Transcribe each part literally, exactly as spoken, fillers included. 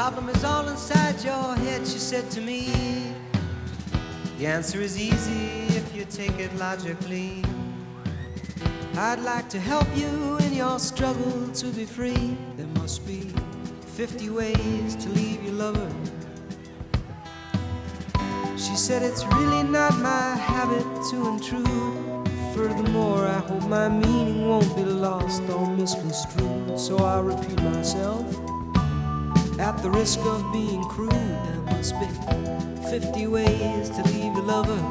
problem is all inside your head, she said to me. The answer is easy if you take it logically. I'd like to help you in your struggle to be free. There must be fifty ways to leave your lover. She said it's really not my habit to intrude. Furthermore, I hope my meaning won't be lost or misconstrued. So I'll repeat myself at the risk of being crude. There must be fifty ways to leave your lover.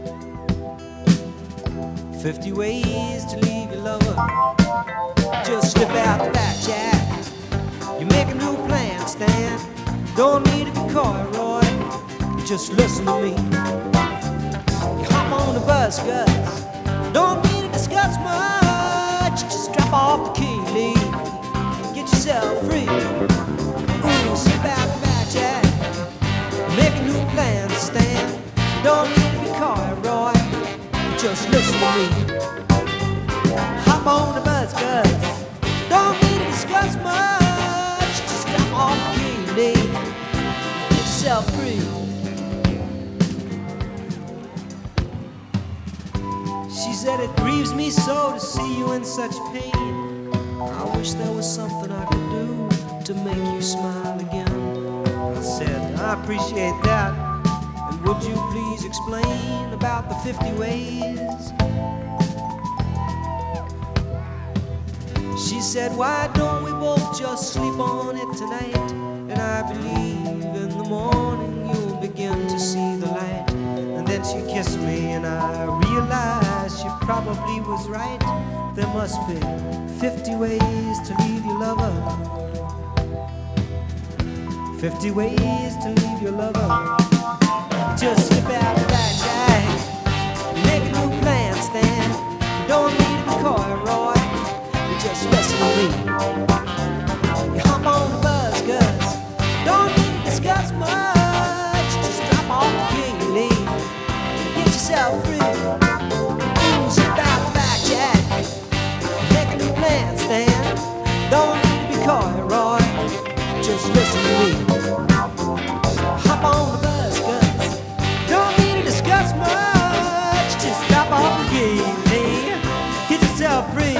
Fifty ways to leave your lover. Just slip out the back, Jack. You make a new plan, Stan. Don't need to be coy, Roy. Just listen to me. You hop on the bus, Gus. Don't need to discuss much. Just drop off the key, Lee. Get yourself free. Ooh, slip out the back, Jack. Make a new plan, Stan. Don't need to be coy, Roy. Just listen to me. Hop on the bus, Gus. Don't need to discuss much. Just drop off the key, Lee. Get yourself free. She said it grieves me so to see you in such pain. I wish there was something I could do to make you smile again. I said, I appreciate that. And would you please explain about the fifty ways? She said, why don't we both just sleep on it tonight? And I believe in the morning you'll begin to see the light. And then she kissed me and I realized she probably was right. There must be fifty ways to leave your lover. Fifty ways to leave your lover. Just slip out the back, Jack. Make a new plan, Stan. Don't need to be coy, Roy. Just listen to me. You hop on the bus, Gus. Don't need to discuss much. Just drop off the key, Lee. Get yourself free. Ooh, slip out the back, Jack. Make a new plan, Stan. Don't need to be coy, Roy. Just listen to me. Hop on the bus, Gus. Don't need to discuss much. Just drop off the key, Lee. Get yourself free.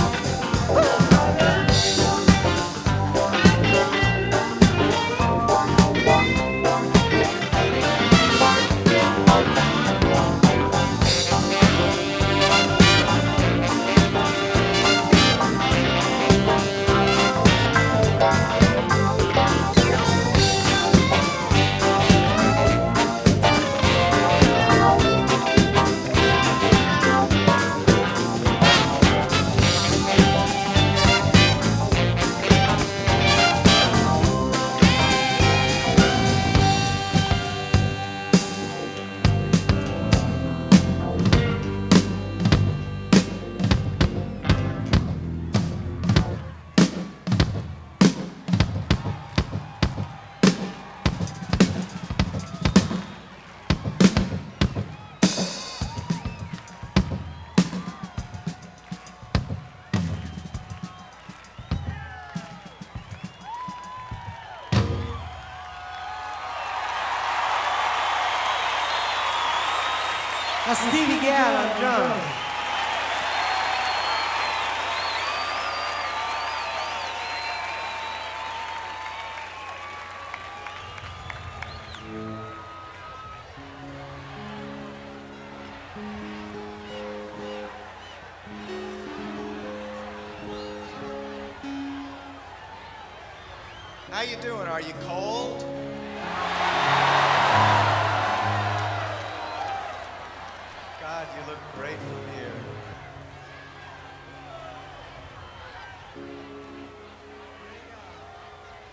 That's Stevie Gadd on drums. How you doing? Are you cold?